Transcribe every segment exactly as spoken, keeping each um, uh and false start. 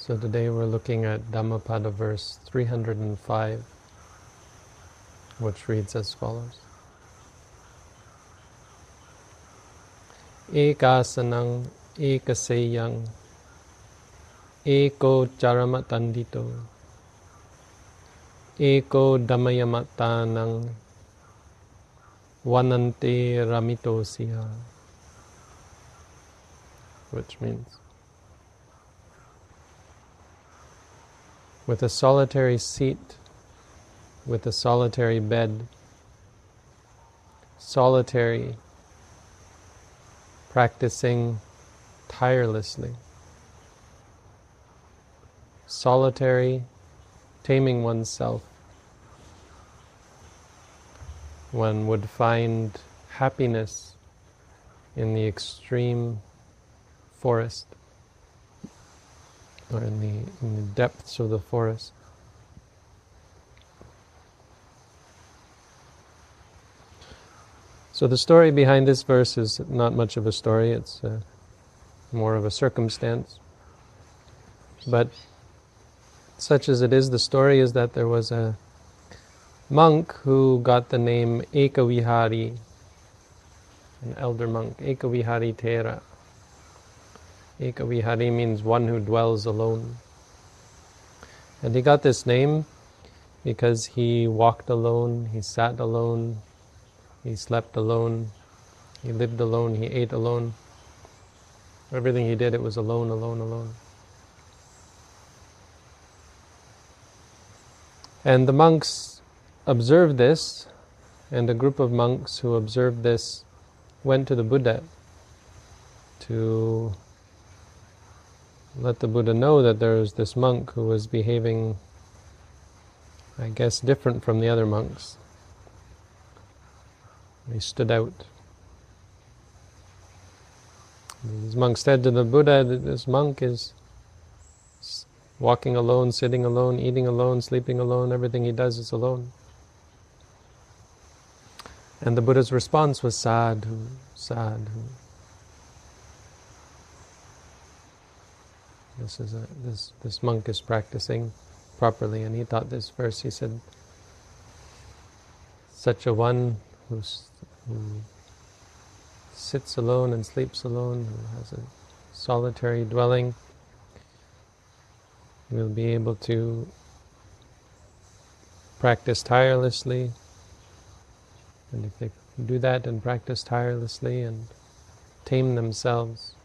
So today we're looking at Dhammapada verse three hundred five, which reads as follows. Ekasanang ekaseyang eko charamatandito eko dhammayamatanang vanante ramitosiya, which means, with a solitary seat, with a solitary bed, solitary, practicing tirelessly, solitary, taming oneself, one would find happiness in the extreme forest, or in the, in the depths of the forest. So the story behind this verse is not much of a story, it's uh, more of a circumstance. But such as it is, the story is that there was a monk who got the name Ekavihari, an elder monk, Ekavihari Thera. Ekavihari means one who dwells alone. And he got this name because he walked alone, he sat alone, he slept alone, he lived alone, he ate alone. Everything he did, it was alone, alone, alone. And the monks observed this, and a group of monks who observed this went to the Buddha to let the Buddha know that there was this monk who was behaving, I guess, different from the other monks. He stood out. These monks said to the Buddha that this monk is walking alone, sitting alone, eating alone, sleeping alone, everything he does is alone. And the Buddha's response was sadhu, sadhu. This is a, this this monk is practicing properly, and he taught this verse. He said, such a one who's, who sits alone and sleeps alone, who has a solitary dwelling, will be able to practice tirelessly. And if they do that and practice tirelessly and tame themselves,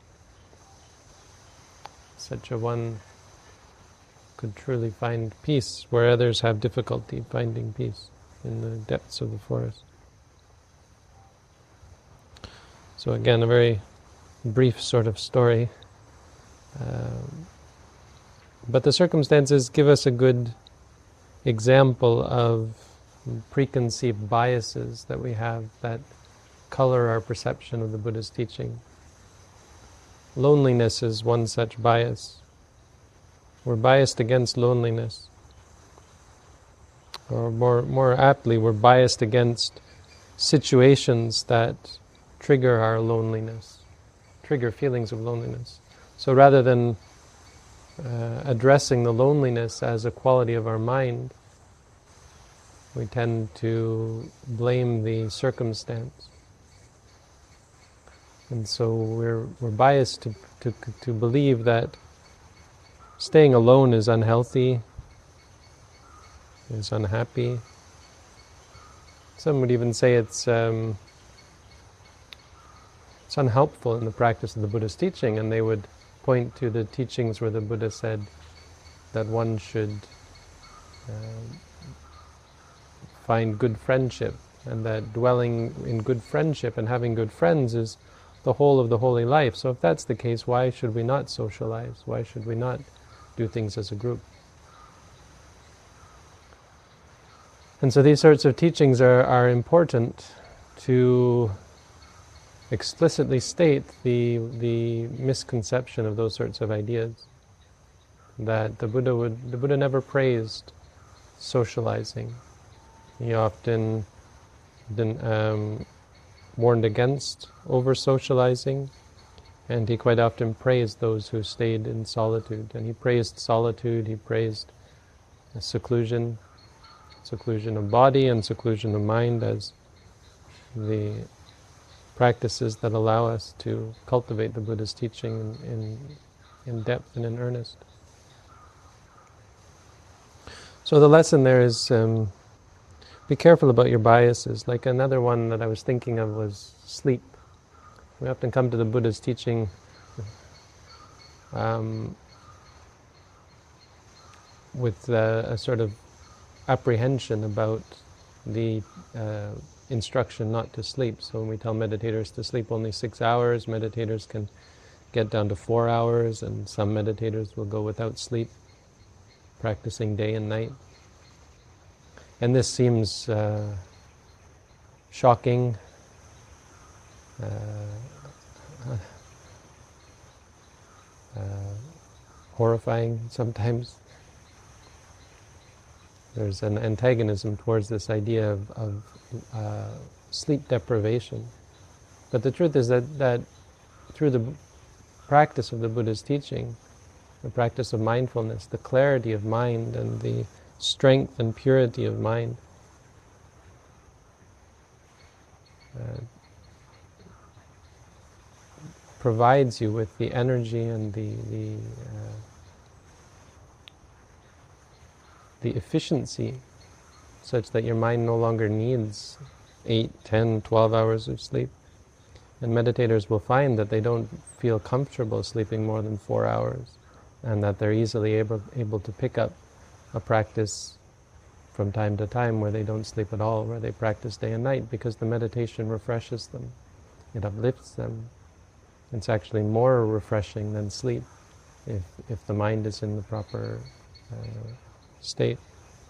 such a one could truly find peace where others have difficulty finding peace in the depths of the forest. So again, a very brief sort of story. Um, but the circumstances give us a good example of preconceived biases that we have that color our perception of the Buddha's teaching. Loneliness is one such bias. We're biased against loneliness. Or more, more aptly, we're biased against situations that trigger our loneliness, trigger feelings of loneliness. So rather than uh, addressing the loneliness as a quality of our mind, we tend to blame the circumstance. And so we're we're biased to, to to believe that staying alone is unhealthy, is unhappy. Some would even say it's um, it's unhelpful in the practice of the Buddha's teaching, and they would point to the teachings where the Buddha said that one should uh, find good friendship, and that dwelling in good friendship and having good friends is the whole of the holy life. So if that's the case, why should we not socialize? Why should we not do things as a group? And so these sorts of teachings are, are important to explicitly state the the misconception of those sorts of ideas. That the Buddha would the Buddha never praised socializing. He often didn't, um, warned against over-socializing. And he quite often praised those who stayed in solitude. And he praised solitude, he praised seclusion, seclusion of body and seclusion of mind as the practices that allow us to cultivate the Buddha's teaching in, in, in depth and in earnest. So the lesson there is, um, be careful about your biases. Like another one that I was thinking of was sleep. We often come to the Buddha's teaching um, with uh, a sort of apprehension about the uh, instruction not to sleep. So when we tell meditators to sleep only six hours, meditators can get down to four hours, and some meditators will go without sleep, practicing day and night. And this seems uh, shocking, uh, uh, horrifying sometimes. There's an antagonism towards this idea of, of uh, sleep deprivation. But the truth is that, that through the practice of the Buddha's teaching, the practice of mindfulness, the clarity of mind and the strength and purity of mind, uh, provides you with the energy and the the, uh, the efficiency such that your mind no longer needs eight, ten, twelve hours of sleep. And meditators will find that they don't feel comfortable sleeping more than four hours, and that they're easily able able to pick up a practice from time to time where they don't sleep at all, where they practice day and night, because the meditation refreshes them. It uplifts them. It's actually more refreshing than sleep if if the mind is in the proper uh, state.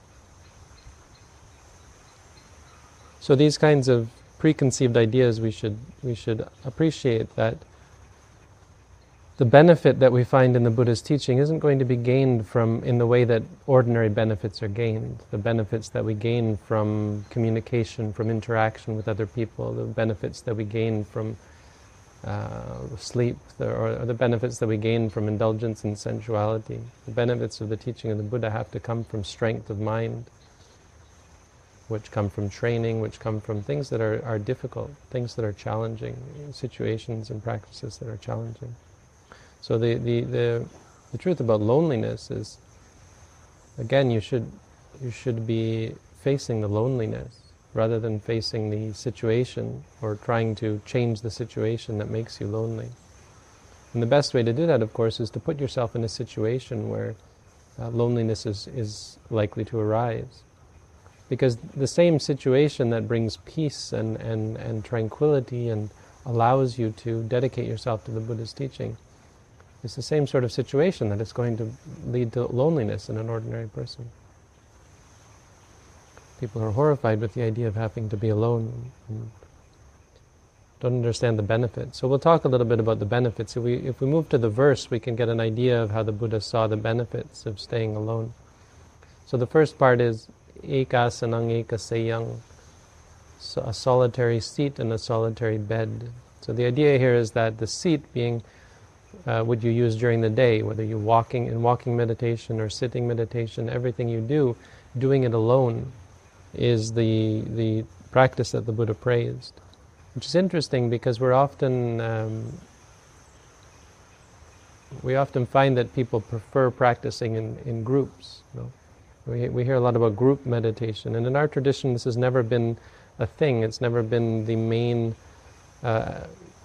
So these kinds of preconceived ideas, we should we should appreciate that the benefit that we find in the Buddha's teaching isn't going to be gained from in the way that ordinary benefits are gained. The benefits that we gain from communication, from interaction with other people, the benefits that we gain from uh, sleep, the, or, or the benefits that we gain from indulgence in sensuality. The benefits of the teaching of the Buddha have to come from strength of mind, which come from training, which come from things that are, are difficult, things that are challenging, situations and practices that are challenging. So the, the, the, the truth about loneliness is, again, you should, you should be facing the loneliness rather than facing the situation or trying to change the situation that makes you lonely. And the best way to do that, of course, is to put yourself in a situation where uh, loneliness is, is likely to arise. Because the same situation that brings peace and, and, and tranquility and allows you to dedicate yourself to the Buddha's teaching is the same sort of situation that is going to lead to loneliness in an ordinary person. People are horrified with the idea of having to be alone and don't understand the benefits. So we'll talk a little bit about the benefits. If we, if we move to the verse, we can get an idea of how the Buddha saw the benefits of staying alone. So the first part is ekasanang ekaseyang, so a solitary seat and a solitary bed. So the idea here is that the seat being uh, what you use during the day, whether you're walking in walking meditation or sitting meditation, everything you do, doing it alone is the the practice that the Buddha praised. Which is interesting because we're often um, we often find that people prefer practicing in, in groups. You know? We we hear a lot about group meditation, and in our tradition, this has never been a thing. It's never been the main uh,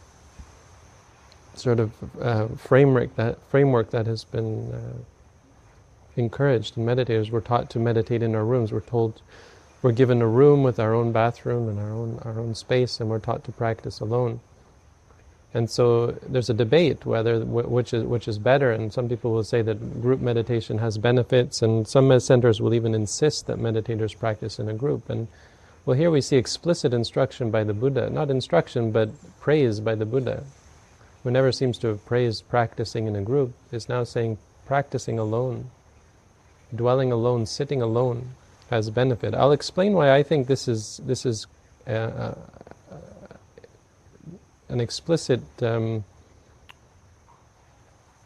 sort of uh, framework that framework that has been uh, encouraged. And meditators were taught to meditate in our rooms. We're told we're given a room with our own bathroom and our own our own space, and we're taught to practice alone. And so there's a debate whether which is which is better, and some people will say that group meditation has benefits, and some med centers will even insist that meditators practice in a group. And well, here we see explicit instruction by the Buddha, not instruction, but praise by the Buddha, who never seems to have praised practicing in a group, is now saying practicing alone, dwelling alone, sitting alone has benefit. I'll explain why I think this is this is. Uh, uh, an explicit um,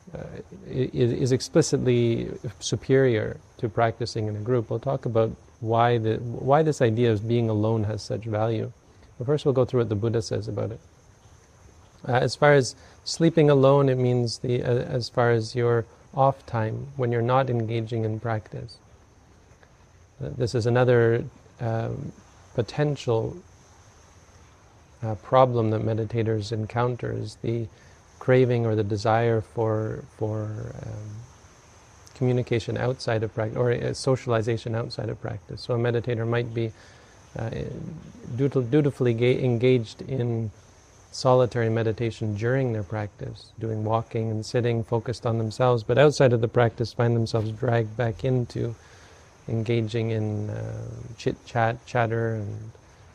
uh, is, is explicitly superior to practicing in a group. We'll talk about why the why this idea of being alone has such value. But first we'll go through what the Buddha says about it. Uh, as far as sleeping alone, it means the uh, as far as your off time, when you're not engaging in practice. Uh, this is another um, potential uh, problem that meditators encounter, is the craving or the desire for for um, communication outside of practice, or uh, socialization outside of practice. So a meditator might be uh, dutif- dutifully ga- engaged in solitary meditation during their practice, doing walking and sitting, focused on themselves, but outside of the practice find themselves dragged back into engaging in uh, chit-chat, chatter, and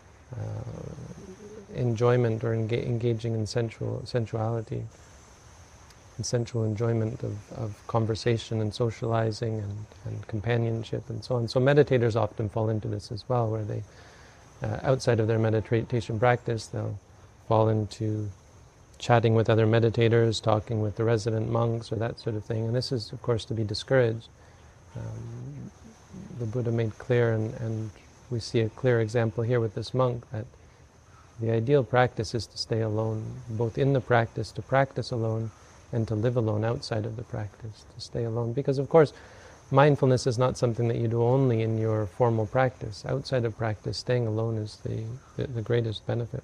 uh, enjoyment, or enga- engaging in sensual sensuality, and sensual enjoyment of, of conversation and socializing and, and companionship and so on. So meditators often fall into this as well, where they, uh, outside of their meditation practice, they'll fall into chatting with other meditators, talking with the resident monks, or that sort of thing. And this is, of course, to be discouraged. Um, the Buddha made clear, and, and we see a clear example here with this monk, that the ideal practice is to stay alone, both in the practice, to practice alone, and to live alone outside of the practice, to stay alone. Because, of course, mindfulness is not something that you do only in your formal practice. Outside of practice, staying alone is the, the, the greatest benefit.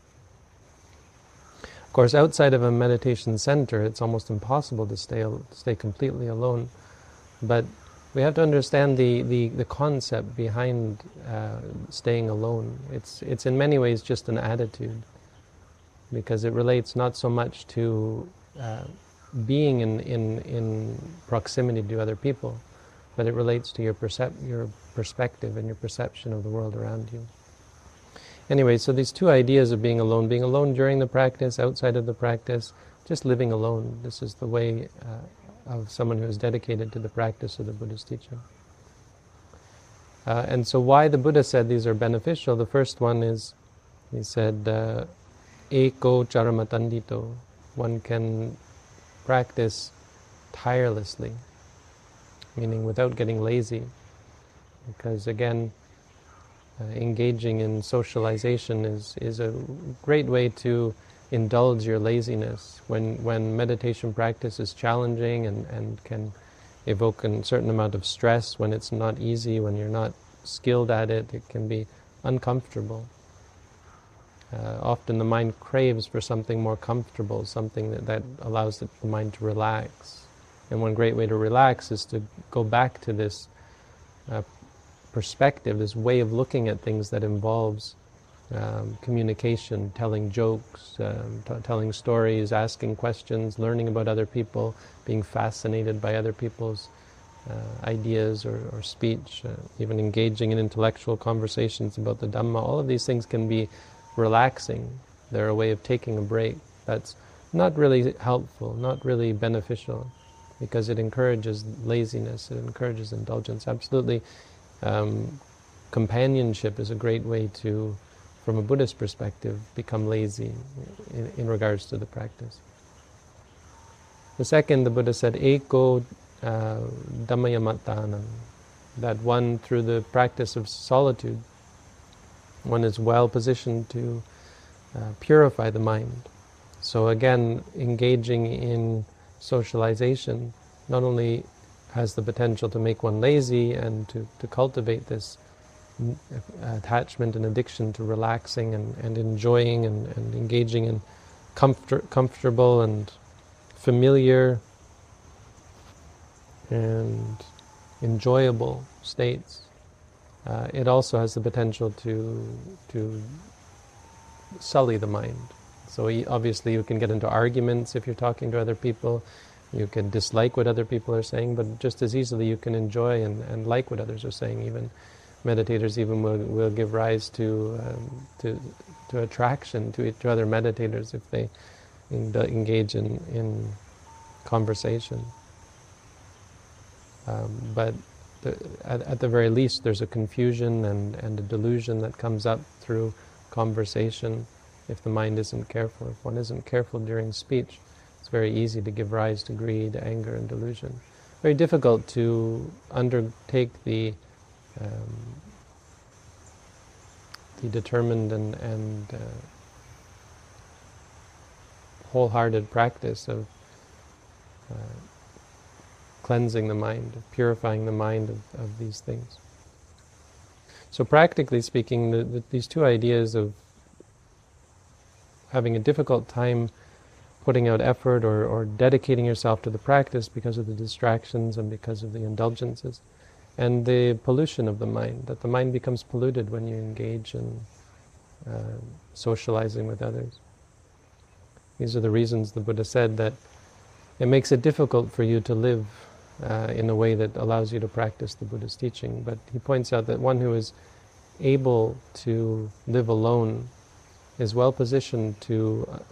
Of course, outside of a meditation center, it's almost impossible to stay to stay completely alone. But we have to understand the, the, the concept behind uh, staying alone. It's it's in many ways just an attitude, because it relates not so much to uh, being in, in in proximity to other people, but it relates to your percep- your perspective and your perception of the world around you. Anyway, so these two ideas of being alone, being alone during the practice, outside of the practice, just living alone. This is the way uh, of someone who is dedicated to the practice of the Buddha's teaching. Uh, and so why the Buddha said these are beneficial, the first one is, he said, uh, eko charamatandito. One can practice tirelessly, meaning without getting lazy. Because again, Uh, engaging in socialization is, is a great way to indulge your laziness. When when meditation practice is challenging and, and can evoke a certain amount of stress, when it's not easy, when you're not skilled at it, it can be uncomfortable. Uh, often the mind craves for something more comfortable, something that, that allows the mind to relax. And one great way to relax is to go back to this uh, perspective, this way of looking at things that involves um, communication, telling jokes, um, t- telling stories, asking questions, learning about other people, being fascinated by other people's uh, ideas or, or speech, uh, even engaging in intellectual conversations about the Dhamma. All of these things can be relaxing. They're a way of taking a break. That's not really helpful, not really beneficial, because it encourages laziness, it encourages indulgence. Absolutely. Um, companionship is a great way to, from a Buddhist perspective, become lazy in, in regards to the practice. The second, the Buddha said, eko uh, dhammayamattanam, that one, through the practice of solitude, one is well positioned to uh, purify the mind. So again, engaging in socialization not only has the potential to make one lazy and to, to cultivate this attachment and addiction to relaxing and, and enjoying and, and engaging in comfort, comfortable and familiar and enjoyable states. Uh, it also has the potential to to sully the mind. So obviously you can get into arguments if you're talking to other people. You can dislike what other people are saying, but just as easily you can enjoy and, and like what others are saying. Even meditators even will, will give rise to um, to to attraction to to other meditators if they in, engage in in conversation. Um, but the, at, at the very least, there's a confusion and, and a delusion that comes up through conversation if the mind isn't careful. If one isn't careful during speech, It's very easy to give rise to greed, anger, and delusion. Very difficult to undertake the um, the determined and, and uh, wholehearted practice of uh, cleansing the mind, of purifying the mind of, of these things. So practically speaking, the, the, these two ideas of having a difficult time putting out effort or, or dedicating yourself to the practice because of the distractions and because of the indulgences, and the pollution of the mind, that the mind becomes polluted when you engage in uh, socializing with others. These are the reasons the Buddha said that it makes it difficult for you to live uh, in a way that allows you to practice the Buddha's teaching. But he points out that one who is able to live alone is well positioned to uh,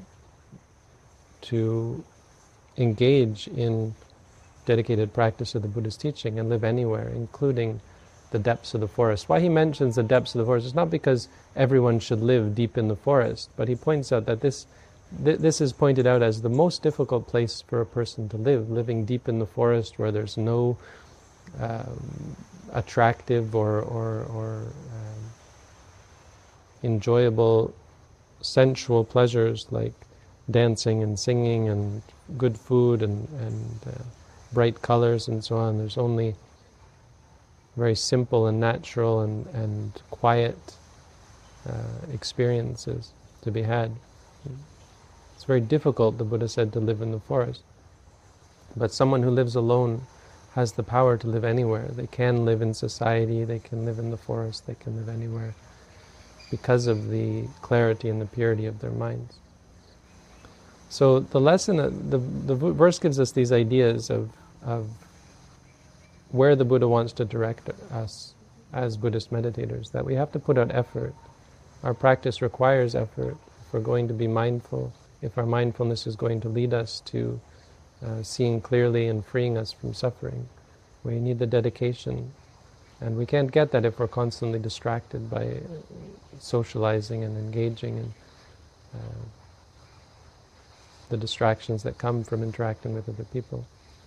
to engage in dedicated practice of the Buddha's teaching and live anywhere, including the depths of the forest. Why he mentions the depths of the forest is not because everyone should live deep in the forest, but he points out that this th- this is pointed out as the most difficult place for a person to live, living deep in the forest where there's no um, attractive or, or, or um, enjoyable sensual pleasures like dancing and singing and good food and, and uh, bright colors and so on. There's only very simple and natural and, and quiet uh, experiences to be had. It's very difficult, the Buddha said, to live in the forest. But someone who lives alone has the power to live anywhere. They can live in society, they can live in the forest, they can live anywhere because of the clarity and the purity of their minds. So the lesson, the, the verse gives us these ideas of, of where the Buddha wants to direct us as Buddhist meditators, that we have to put out effort. Our practice requires effort. If we're going to be mindful, if our mindfulness is going to lead us to uh, seeing clearly and freeing us from suffering, we need the dedication. And we can't get that if we're constantly distracted by socializing and engaging in uh, the distractions that come from interacting with other people.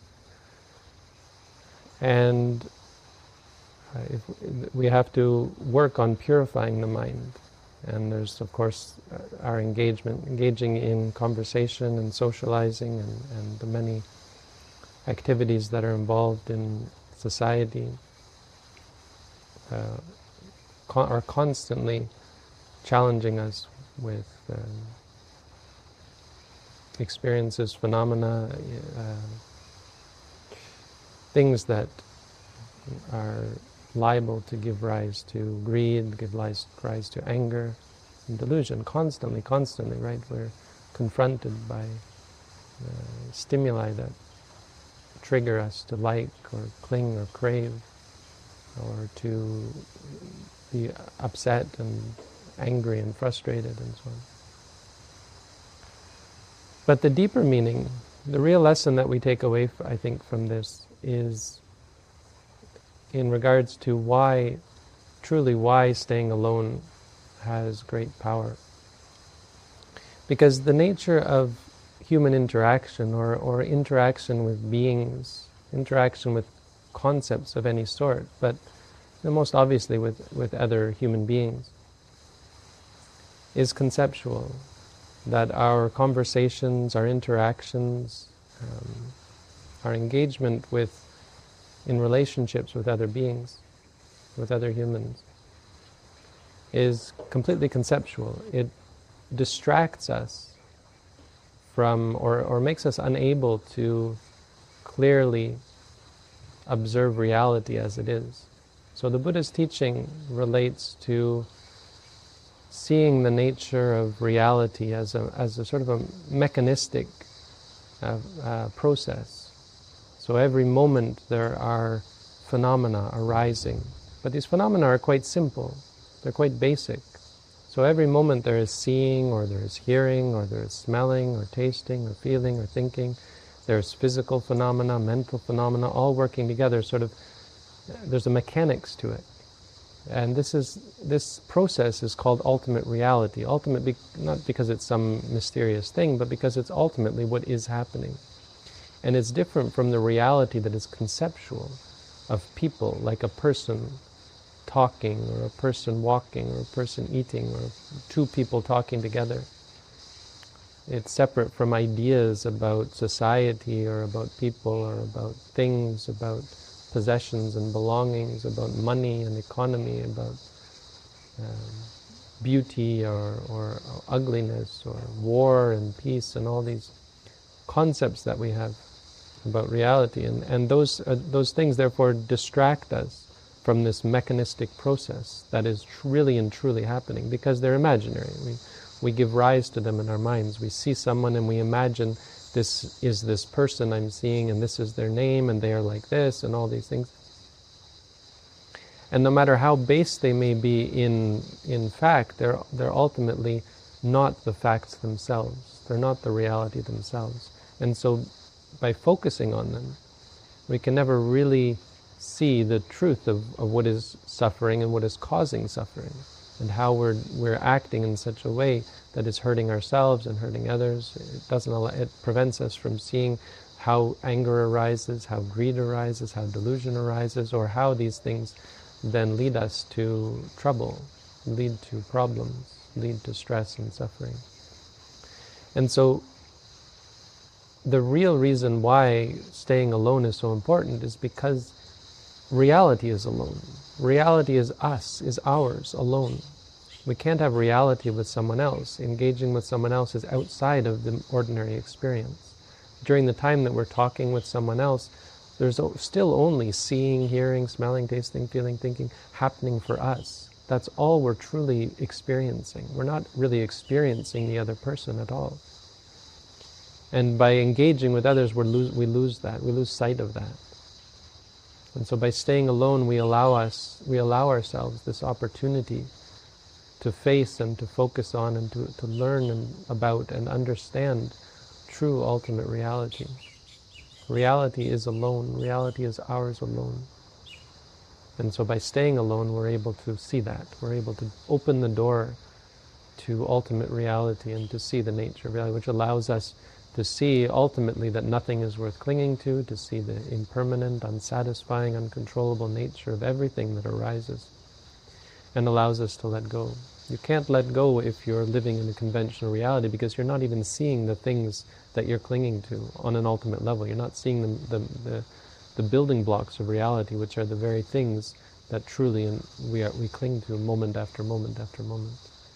And uh, if we have to work on purifying the mind. And there's, of course, uh, our engagement, engaging in conversation and socializing and, and the many activities that are involved in society uh, con- are constantly challenging us with um, experiences, phenomena, uh, things that are liable to give rise to greed, give rise, rise to anger and delusion, constantly, constantly, right? We're confronted by uh, stimuli that trigger us to like or cling or crave or to be upset and angry and frustrated and so on. But the deeper meaning, the real lesson that we take away, I think, from this is in regards to why, truly why staying alone has great power. Because the nature of human interaction or, or interaction with beings, interaction with concepts of any sort, but most obviously with, with other human beings, is conceptual. That our conversations, our interactions, um, our engagement with, in relationships with other beings, with other humans, is completely conceptual. It distracts us from, or, or makes us unable to clearly observe reality as it is. So the Buddha's teaching relates to seeing the nature of reality as a as a sort of a mechanistic uh, uh, process. So every moment there are phenomena arising, but these phenomena are quite simple. They're quite basic. So every moment there is seeing, or there is hearing, or there is smelling, or tasting, or feeling, or thinking. There's physical phenomena, mental phenomena, all working together. Sort of, there's a mechanics to it. And this is this process is called ultimate reality. Ultimate, be, not because it's some mysterious thing, but because it's ultimately what is happening. And it's different from the reality that is conceptual of people, like a person talking, or a person walking, or a person eating, or two people talking together. It's separate from ideas about society, or about people, or about things, about possessions and belongings, about money and economy, about um, beauty or, or, or ugliness, or war and peace, and all these concepts that we have about reality. And, and those, uh, those things therefore distract us from this mechanistic process that is tr- really and truly happening, because they're imaginary. We, we give rise to them in our minds. We see someone and we imagine, this is this person I'm seeing, and this is their name, and they are like this, and all these things. And no matter how base they may be in in fact, they're they're ultimately not the facts themselves. They're not the reality themselves. And so, by focusing on them, we can never really see the truth of, of what is suffering and what is causing suffering, and how we're we're acting in such a way that is hurting ourselves and hurting others. It doesn't allow, it prevents us from seeing how anger arises, how greed arises, how delusion arises, or how these things then lead us to trouble, lead to problems, lead to stress and suffering. And so the real reason why staying alone is so important is because reality is alone. Reality is us, is ours, alone. We can't have reality with someone else. Engaging with someone else is outside of the ordinary experience. During the time that we're talking with someone else, there's still only seeing, hearing, smelling, tasting, feeling, thinking happening for us. That's all we're truly experiencing. We're not really experiencing the other person at all. And by engaging with others, we lose, we lose that. We lose sight of that. And so by staying alone, we allow us, we allow ourselves this opportunity to face and to focus on and to, to learn and, about and understand true ultimate reality. Reality is alone. Reality is ours alone. And so by staying alone, we're able to see that. We're able to open the door to ultimate reality and to see the nature of reality, which allows us to see ultimately that nothing is worth clinging to, to see the impermanent, unsatisfying, uncontrollable nature of everything that arises, and allows us to let go. You can't let go if you're living in a conventional reality, because you're not even seeing the things that you're clinging to on an ultimate level. You're not seeing the, the, the, the building blocks of reality, which are the very things that truly we, are, we cling to moment after moment after moment.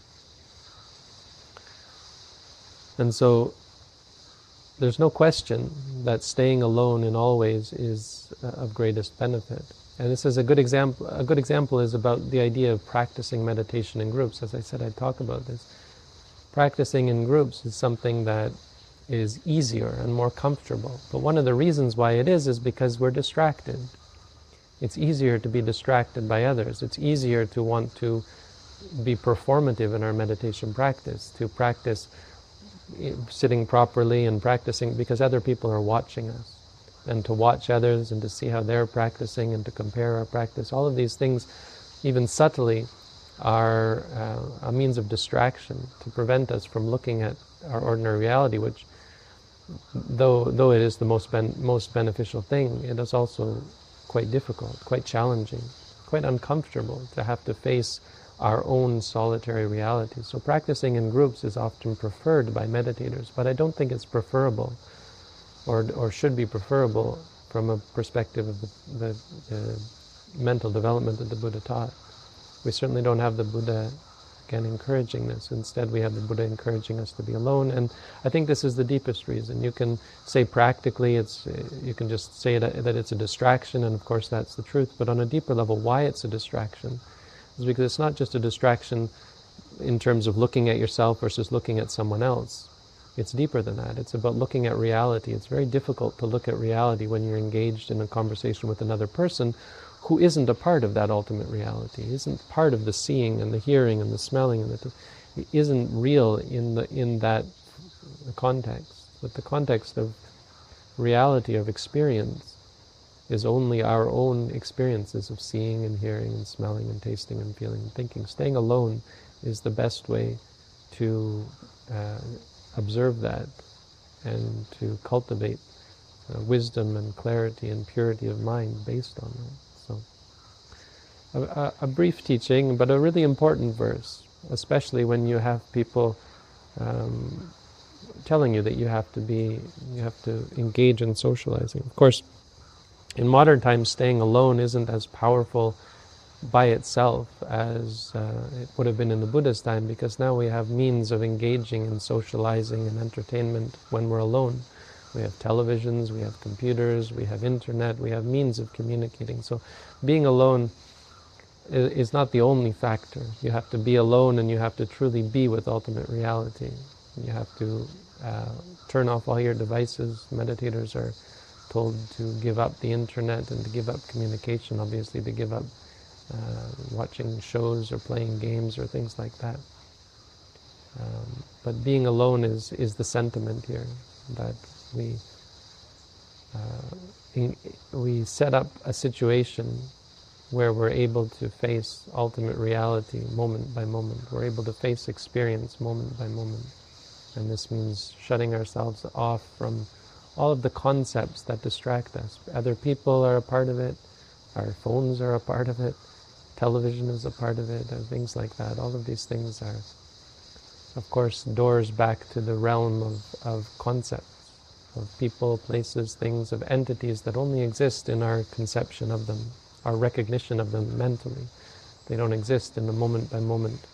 And so there's no question that staying alone in all ways is of greatest benefit. And this is a good example. A good example is about the idea of practicing meditation in groups. As I said, I'd talk about this. Practicing in groups is something that is easier and more comfortable. But one of the reasons why it is is because we're distracted. It's easier to be distracted by others. It's easier to want to be performative in our meditation practice, to practice sitting properly and practicing because other people are watching us. And to watch others and to see how they're practicing and to compare our practice. All of these things, even subtly, are uh, a means of distraction to prevent us from looking at our ordinary reality, which, though though it is the most ben- most beneficial thing, it is also quite difficult, quite challenging, quite uncomfortable to have to face our own solitary reality. So practicing in groups is often preferred by meditators, but I don't think it's preferable or or should be preferable from a perspective of the, the, the mental development that the Buddha taught. We certainly don't have the Buddha, again, encouraging this. Instead, we have the Buddha encouraging us to be alone, and I think this is the deepest reason. You can say practically, it's you can just say that, that it's a distraction, and of course that's the truth, but on a deeper level, why it's a distraction is because it's not just a distraction in terms of looking at yourself versus looking at someone else. It's deeper than that. It's about looking at reality. It's very difficult to look at reality when you're engaged in a conversation with another person who isn't a part of that ultimate reality, isn't part of the seeing and the hearing and the smelling, and the t- isn't real in the in that context. But the context of reality, of experience, is only our own experiences of seeing and hearing and smelling and tasting and feeling and thinking. Staying alone is the best way to uh, observe that and to cultivate uh, wisdom and clarity and purity of mind based on that. So, a, a, a brief teaching, but a really important verse, especially when you have people um, telling you that you have to be, you have to engage in socializing. Of course, in modern times, staying alone isn't as powerful by itself as uh, it would have been in the Buddha's time, because now we have means of engaging in socializing and entertainment when we're alone. We have televisions, we have computers, we have internet, we have means of communicating. So being alone is not the only factor. You have to be alone, and you have to truly be with ultimate reality. You have to uh, turn off all your devices. Meditators are told to give up the internet and to give up communication, obviously to give up uh, watching shows or playing games or things like that. Um, but being alone is, is the sentiment here, that we, uh, in, we set up a situation where we're able to face ultimate reality moment by moment. We're able to face experience moment by moment. And this means shutting ourselves off from all of the concepts that distract us. Other people are a part of it, our phones are a part of it, television is a part of it, and things like that. All of these things are, of course, doors back to the realm of, of concepts, of people, places, things, of entities that only exist in our conception of them, our recognition of them mentally. They don't exist in the moment-by-moment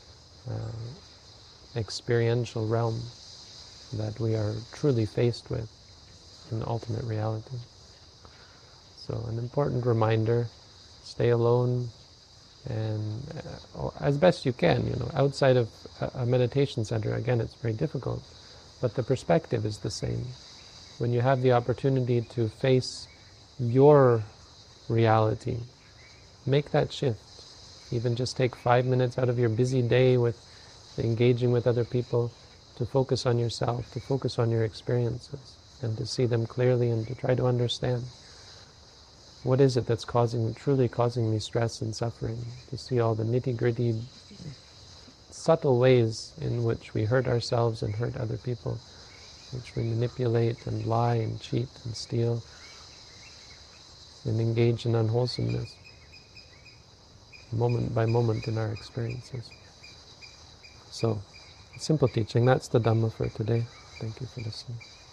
uh, experiential realm that we are truly faced with in ultimate reality. So an important reminder, stay alone, and uh, as best you can, you know, outside of a, a meditation center, again, it's very difficult, but the perspective is the same. When you have the opportunity to face your reality, make that shift. Even just take five minutes out of your busy day with engaging with other people to focus on yourself, to focus on your experiences, and to see them clearly and to try to understand what is it that's causing, truly causing me stress and suffering, to see all the nitty-gritty, subtle ways in which we hurt ourselves and hurt other people, which we manipulate and lie and cheat and steal and engage in unwholesomeness, moment by moment in our experiences. So, simple teaching, that's the Dhamma for today. Thank you for listening.